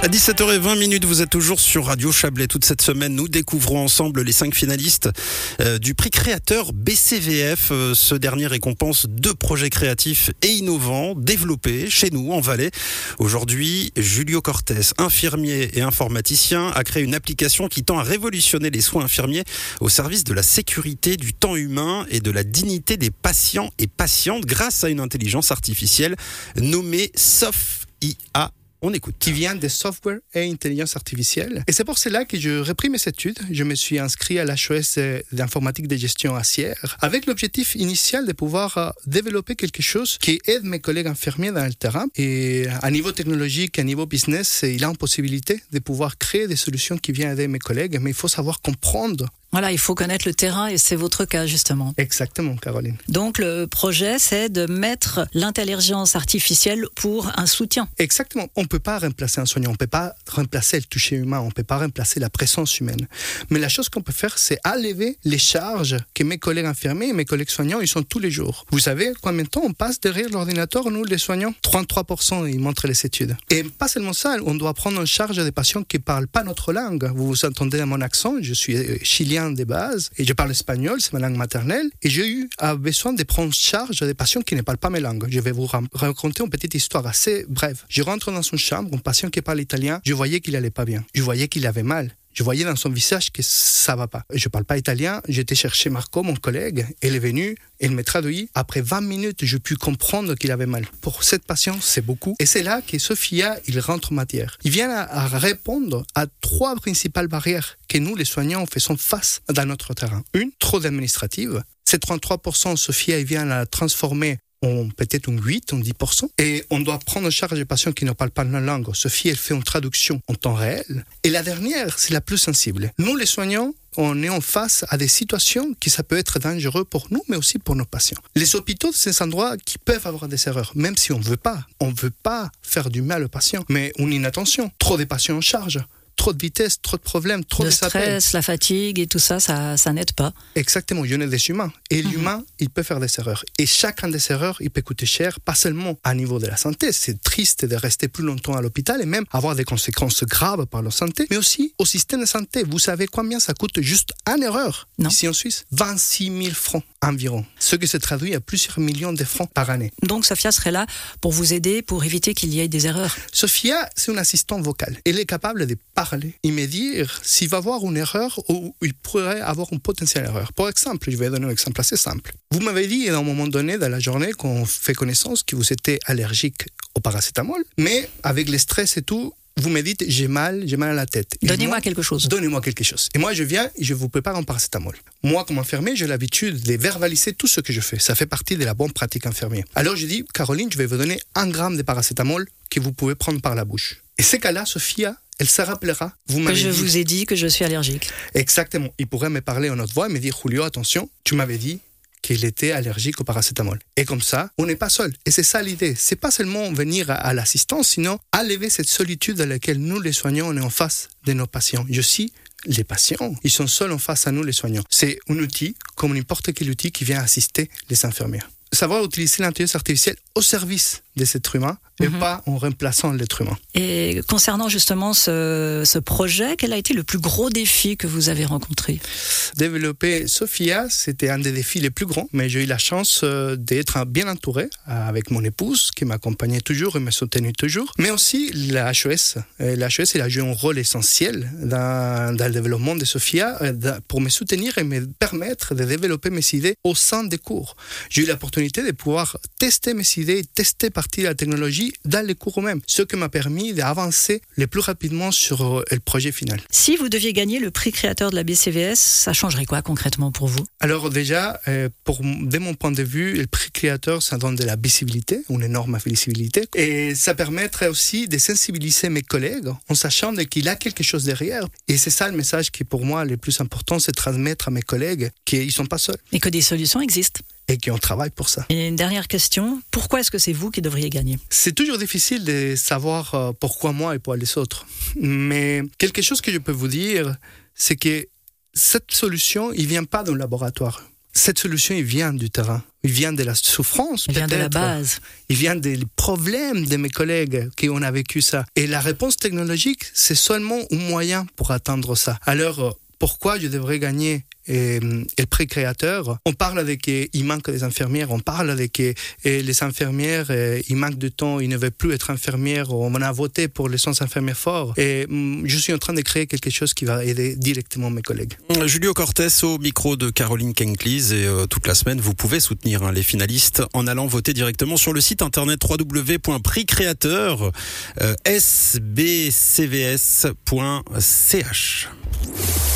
À 17h20, vous êtes toujours sur Radio Chablais. Toute cette semaine, nous découvrons ensemble les 5 finalistes du prix créateur BCVF. Ce dernier récompense 2 projets créatifs et innovants développés chez nous en Valais. Aujourd'hui, Julio Cortés, infirmier et informaticien, a créé une application qui tend à révolutionner les soins infirmiers au service de la sécurité, du temps humain et de la dignité des patients et patientes grâce à une intelligence artificielle nommée SoftIA. On écoute. Qui vient de software et intelligence artificielle. Et c'est pour cela que je repris mes études. Je me suis inscrit à l'HES d'informatique de gestion à Sierre, avec l'objectif initial de pouvoir développer quelque chose qui aide mes collègues infirmiers dans le terrain. Et à niveau technologique, à niveau business, il a une possibilité de pouvoir créer des solutions qui viennent aider mes collègues, mais il faut savoir comprendre. Voilà, il faut connaître le terrain et c'est votre cas justement. Exactement, Caroline. Donc le projet, c'est de mettre l'intelligence artificielle pour un soutien. Exactement. On ne peut pas remplacer un soignant, on ne peut pas remplacer le toucher humain, on ne peut pas remplacer la présence humaine. Mais la chose qu'on peut faire, c'est enlever les charges que mes collègues infirmiers et mes collègues soignants, ils sont tous les jours. Vous savez combien de temps on passe derrière l'ordinateur, nous les soignants ? 33%, ils montrent les études. Et pas seulement ça, on doit prendre en charge des patients qui ne parlent pas notre langue. Vous vous entendez à mon accent, je suis chilien de base et je parle espagnol, c'est ma langue maternelle, et j'ai eu besoin de prendre en charge des patients qui ne parlent pas mes langues. Je vais vous raconter une petite histoire assez brève. Je rentre dans une chambre, un patient qui parle italien, je voyais qu'il allait pas bien, je voyais qu'il avait mal. Je voyais dans son visage que ça va pas. Je parle pas italien, j'étais chercher Marco, mon collègue, elle est venue, elle m'a traduit. Après 20 minutes, je pus comprendre qu'il avait mal. Pour cette patiente, c'est beaucoup. Et c'est là que Sophia, il rentre en matière. Il vient à répondre à 3 principales barrières que nous, les soignants, faisons face dans notre terrain. Une, trop d'administrative. Ces 33%, Sophia, il vient la transformer peut-être un 8, un 10%. Et on doit prendre en charge les patients qui ne parlent pas la langue. Sophie, elle fait une traduction en temps réel. Et la dernière, c'est la plus sensible. Nous, les soignants, on est en face à des situations qui ça peut être dangereux pour nous, mais aussi pour nos patients. Les hôpitaux, c'est des endroits qui peuvent avoir des erreurs, même si on ne veut pas faire du mal aux patients, mais une inattention, trop de patients en charge. Trop de vitesse, trop de problèmes, trop de stress, la fatigue et tout ça, ça n'aide pas. Exactement, il y en a des humains. Et l'humain, il peut faire des erreurs. Et chacun des erreurs, il peut coûter cher, pas seulement à niveau de la santé. C'est triste de rester plus longtemps à l'hôpital et même avoir des conséquences graves par la santé, mais aussi au système de santé. Vous savez combien ça coûte juste une erreur ici en Suisse ? 26 000 francs environ. Ce qui se traduit à plusieurs millions de francs par année. Donc Sophia serait là pour vous aider, pour éviter qu'il y ait des erreurs. Sophia, c'est une assistante vocale. Elle est capable de parler et me dire s'il va y avoir une erreur ou il pourrait avoir une potentielle erreur. Par exemple, je vais donner un exemple assez simple. Vous m'avez dit à un moment donné dans la journée qu'on fait connaissance que vous étiez allergique au paracétamol, mais avec le stress et tout, vous me dites j'ai mal à la tête. Donnez-moi quelque chose. Donnez-moi quelque chose. Et moi je viens et je vous prépare un paracétamol. Moi comme infirmier, j'ai l'habitude de verbaliser tout ce que je fais. Ça fait partie de la bonne pratique infirmière. Alors je dis Caroline, je vais vous donner 1 gramme de paracétamol que vous pouvez prendre par la bouche. Et ces cas-là, Sophia, elle se rappellera. Vous ai dit que je suis allergique. Exactement. Il pourrait me parler en notre voix et me dire Julio, attention, tu m'avais dit qu'il était allergique au paracétamol. Et comme ça, on n'est pas seul. Et c'est ça l'idée. C'est pas seulement venir à l'assistance, sinon enlever cette solitude à laquelle nous, les soignants, on est en face de nos patients. Je suis les patients, ils sont seuls en face à nous, les soignants. C'est un outil, comme n'importe quel outil qui vient assister les infirmières. Savoir utiliser l'intelligence artificielle au service de cet être humain et pas en remplaçant l'être humain. Et concernant justement ce projet, quel a été le plus gros défi que vous avez rencontré ? Développer Sophia, c'était un des défis les plus grands, mais j'ai eu la chance d'être bien entouré avec mon épouse qui m'accompagnait toujours et me soutenait toujours, mais aussi la HES. La HES, elle a joué un rôle essentiel dans le développement de Sophia pour me soutenir et me permettre de développer mes idées au sein des cours. J'ai eu l'opportunité de pouvoir tester mes idées, tester partie de la technologie dans les cours eux-mêmes, ce qui m'a permis d'avancer le plus rapidement sur le projet final. Si vous deviez gagner le prix créateur de la BCVS, ça changerait quoi concrètement pour vous ? Alors déjà, de mon point de vue, le prix créateur, ça donne de la visibilité, une énorme visibilité, et ça permettrait aussi de sensibiliser mes collègues en sachant qu'il y a quelque chose derrière. Et c'est ça le message qui pour moi le plus important, c'est de transmettre à mes collègues qu'ils ne sont pas seuls. Et que des solutions existent. Et qu'on travaille pour ça. Et une dernière question, pourquoi est-ce que c'est vous qui devriez gagner ? C'est toujours difficile de savoir pourquoi moi et pourquoi les autres. Mais quelque chose que je peux vous dire, c'est que cette solution, il ne vient pas d'un laboratoire. cette solution, il vient du terrain. Il vient de la souffrance, il peut-être. vient de la base. Il vient des problèmes de mes collègues qui ont vécu ça. Et la réponse technologique, c'est seulement un moyen pour atteindre ça. Alors, pourquoi je devrais gagner le prix créateur? On parle avec il manque des infirmières, on parle avec les infirmières, il manque de temps, ils ne veulent plus être infirmières, on a voté pour les 100 infirmières forts. Et je suis en train de créer quelque chose qui va aider directement mes collègues. Julio Cortés au micro de Caroline Kenklis, et toute la semaine vous pouvez soutenir les finalistes en allant voter directement sur le site internet www.prixcreateur sbcvs.ch.